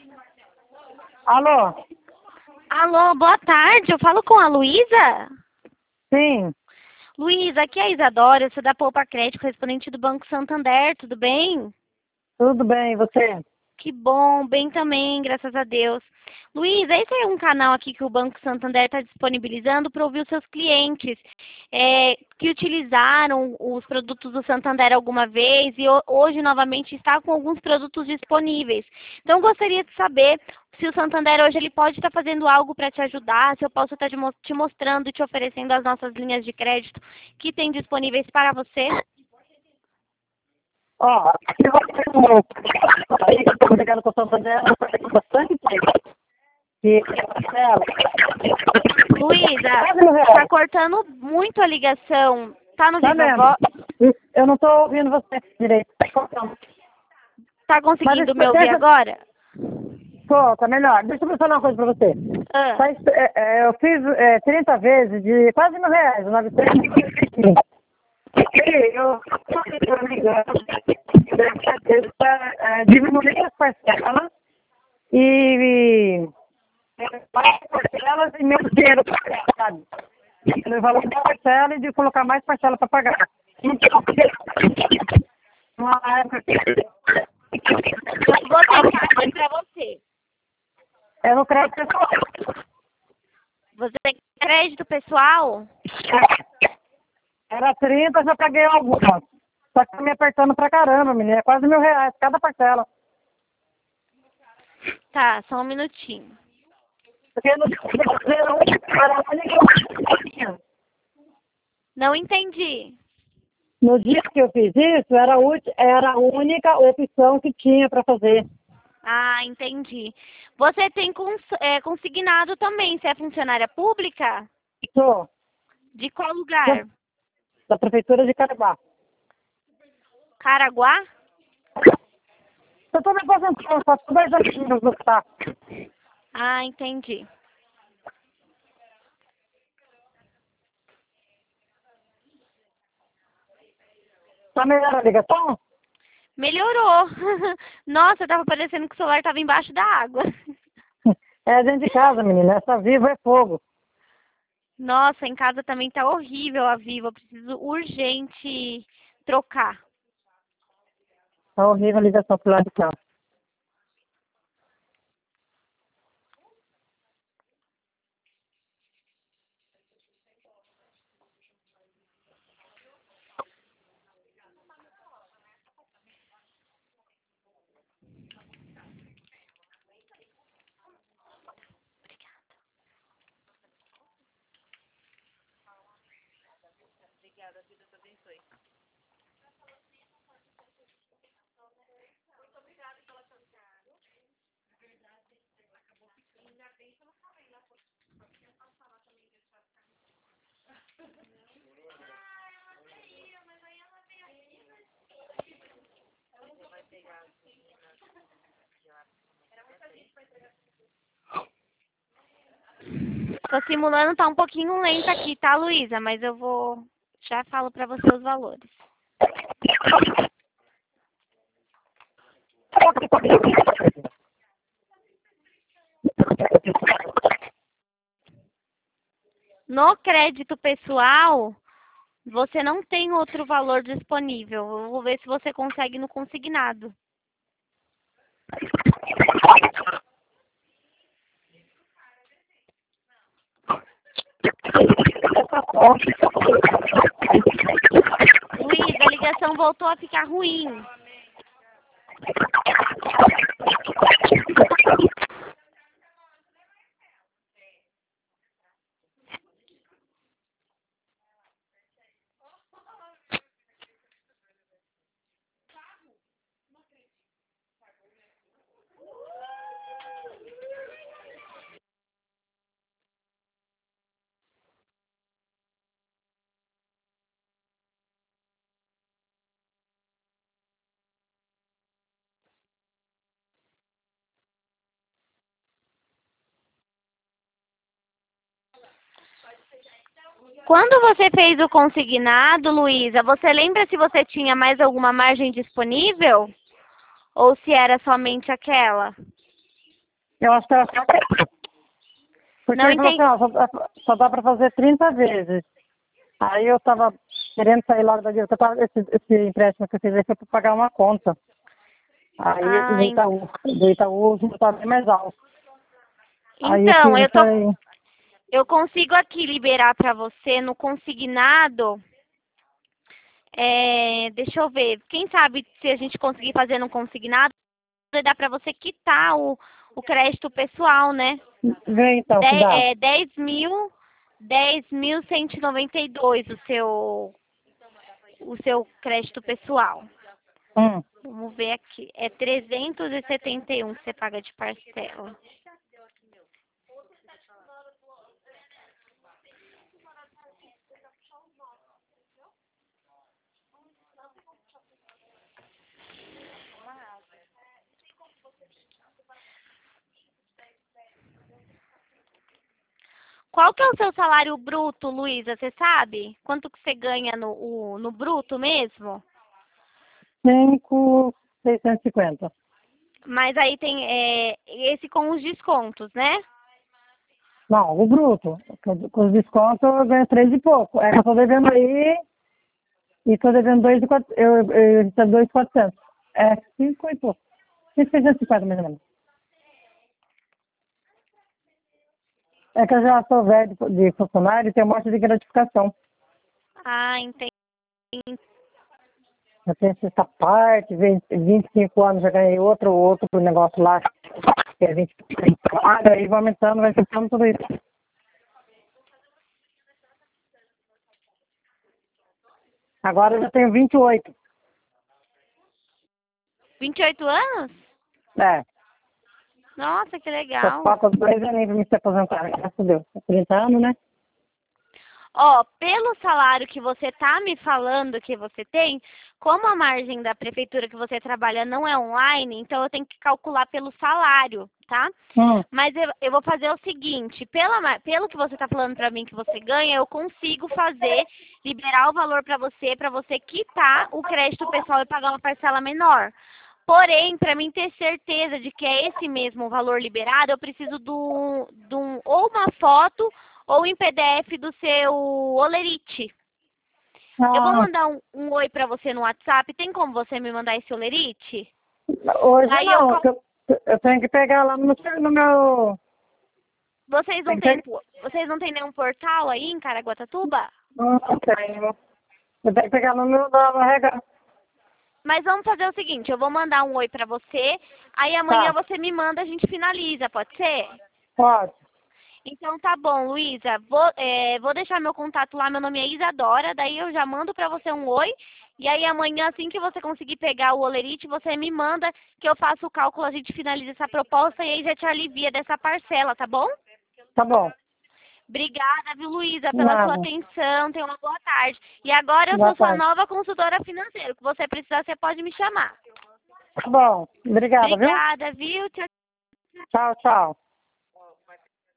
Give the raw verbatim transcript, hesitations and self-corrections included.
Alô? Alô, boa tarde. Eu falo com a Luísa? Sim, Luísa, aqui é a Isadora, eu sou da Poupa Crédito, correspondente do Banco Santander, tudo bem? tudo bem, e você? Que bom, bem também, graças a Deus. Luísa, esse é um canal aqui que o Banco Santander está disponibilizando para ouvir os seus clientes é, que utilizaram os produtos do Santander alguma vez e ho- hoje novamente está com alguns produtos disponíveis. Então, eu gostaria de saber se o Santander hoje ele pode estar fazendo algo para te ajudar, se eu posso estar te mo- te mostrando e te oferecendo as nossas linhas de crédito que tem disponíveis para você. Ó, se você não aí que eu tô ligando com o Santander, eu falei com bastante tempo. E ela, Luísa, quase mil está reais, cortando muito a ligação. Tá no tá Viva mesmo? Voz? Eu não tô ouvindo você direito. Tá Mas conseguindo me deixa, ouvir deixa, agora? tô, tá melhor. Deixa eu falar uma coisa pra você. Ah, Faz, é, é, eu fiz é, trinta vezes de quase mil reais, novecentos e cinquenta e cinco. E eu, se eu não me engano, deve estar diminuindo as parcelas e mais parcelas e menos dinheiro para pagar, sabe? No valor da parcela e de colocar mais parcela para pagar. Então, uma época que eu vou tentar aqui pra você. eu não creio que Você tem crédito pessoal? era trinta, já paguei algumas. Só que tá me apertando pra caramba, menina. É quase mil reais cada parcela. Tá, só um minutinho. Porque no era um- era a única. Não entendi. No dia que eu fiz isso, era a, ulti- era a única opção que tinha para fazer. Ah, entendi. Você tem cons é, consignado também, você é funcionária pública? Sou De qual lugar? da Prefeitura de Carabá. Caraguá? Eu estou me aposentando, faço dois anos no tá. Ah, entendi. Tá melhor a ligação? Melhorou. Nossa, tava parecendo que o celular tava embaixo da água. É dentro de casa, menina. Essa Vivo é fogo. Nossa, em casa também tá horrível a Vivo. Eu preciso urgente trocar. Tá horrível a ligação pro lado de cá. Tô simulando, tá um pouquinho lenta aqui, tá, Luísa? Mas eu vou... Já falo pra você os valores. No crédito pessoal, você não tem outro valor disponível. Eu vou ver se você consegue no consignado. Luísa, a ligação voltou a ficar ruim. Quando você fez o consignado, Luísa, você lembra se você tinha mais alguma margem disponível? Ou se era somente aquela? Eu acho que era só... Porque Não ele falou entendi. assim, ó, só, dá- só dá pra fazer trinta vezes. Aí eu tava querendo sair logo dali. Eu tava, esse, esse empréstimo que eu fiz aí foi pra pagar uma conta. Aí do Ah, en- Itaú, do Itaú, o juros tava bem mais alto. Aí eu então, fiz eu isso tô, aí. eu consigo aqui liberar para você no consignado. É, deixa eu ver. Quem sabe se a gente conseguir fazer no consignado, dá para você quitar o, o crédito pessoal, né? Vê então, De, que dá. é dez mil, dez mil cento e noventa e dois o seu, o seu crédito pessoal. Hum. Vamos ver aqui. É trezentos e setenta e um que você paga de parcela. Qual que é o seu salário bruto, Luísa? Você sabe? Quanto que você ganha no, o- no bruto mesmo? cinco, seiscentos e cinquenta. Mas aí tem é, esse com os descontos, né? Não, o bruto. Com com os descontos eu ganho três e pouco. É que eu tô devendo aí e tô devendo dois e quatro, eu, eu recebo dois e quatrocentos. É cinco e pouco. cinco, seiscentos e cinquenta mais ou menos. É que eu já sou velho de de funcionário e tenho um monte de gratificação. Ah, entendi. Eu tenho sexta parte, vinte vinte e cinco anos já ganhei outro, outro negócio lá, que é vinte e cinco salário, aí vai aumentando, vai ficando tudo isso. Agora eu já tenho vinte e oito. vinte e oito anos? É, Nossa, que só legal. falta dois aninhos pra me se aposentar, graças a Deus. trinta anos, né? Ó, pelo salário que você tá me falando que você tem, como a margem da prefeitura que você trabalha não é online, então eu tenho que calcular pelo salário, tá? Hum, Mas eu, eu vou fazer o seguinte, pela, ma- pelo que você tá falando pra mim que você ganha, eu consigo fazer, liberar o valor pra você, pra você quitar o crédito pessoal e pagar uma parcela menor. Porém, para mim ter certeza de que é esse mesmo valor liberado, eu preciso do, do ou uma foto ou em P D F do seu olerite. Eu vou ah, mandar um, um oi para você no WhatsApp. Tem como você me mandar esse olerite? hoje Aí eu não, cal- que eu, eu tenho que pegar lá no, no meu... vocês Tem não que têm pegar... po- vocês não têm nenhum portal aí em Caraguatatuba? Não, não tenho. Eu tenho que pegar no meu da Rega. Mas vamos fazer o seguinte, eu vou mandar um oi para você. Aí amanhã Tá, você me manda, a gente finaliza, pode ser? pode. Então tá bom, Luísa. Vou, é, vou deixar meu contato lá, meu nome é Isadora, daí eu já mando pra você um oi. E aí amanhã, assim que você conseguir pegar o olerite, você me manda que eu faço o cálculo, a gente finaliza essa proposta e aí já te alivia dessa parcela, tá bom? Tá bom. Obrigada, viu, Luísa, pela sua Nada. atenção. Tenha uma boa tarde. E agora eu Boa sou sua tarde. nova consultora financeira. O que você precisar, você pode me chamar. Tá bom. Obrigada, viu? Obrigada, viu? Tchau. Tchau, tchau.